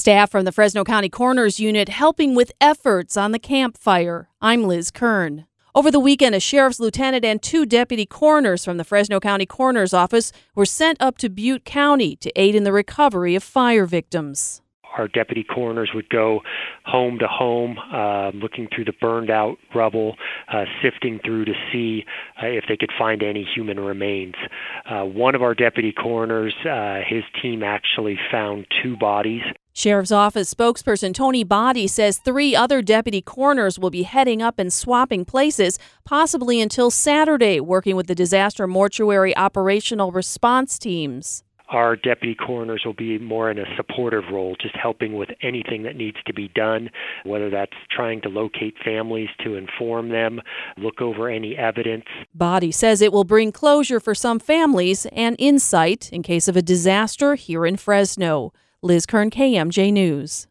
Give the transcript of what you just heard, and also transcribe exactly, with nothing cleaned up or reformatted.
Staff from the Fresno County Coroner's Unit helping with efforts on the campfire. I'm Liz Kern. Over the weekend, a sheriff's lieutenant and two deputy coroners from the Fresno County Coroner's Office were sent up to Butte County to aid in the recovery of fire victims. Our deputy coroners would go home to home, uh, looking through the burned out rubble, uh, sifting through to see uh, if they could find any human remains. Uh, one of our deputy coroners, uh, his team actually found two bodies. Sheriff's Office spokesperson Tony Body says three other deputy coroners will be heading up and swapping places, possibly until Saturday, working with the disaster mortuary operational response teams. Our deputy coroners will be more in a supportive role, just helping with anything that needs to be done, whether that's trying to locate families to inform them, look over any evidence. Body says it will bring closure for some families and insight in case of a disaster here in Fresno. Liz Kern, K M J News.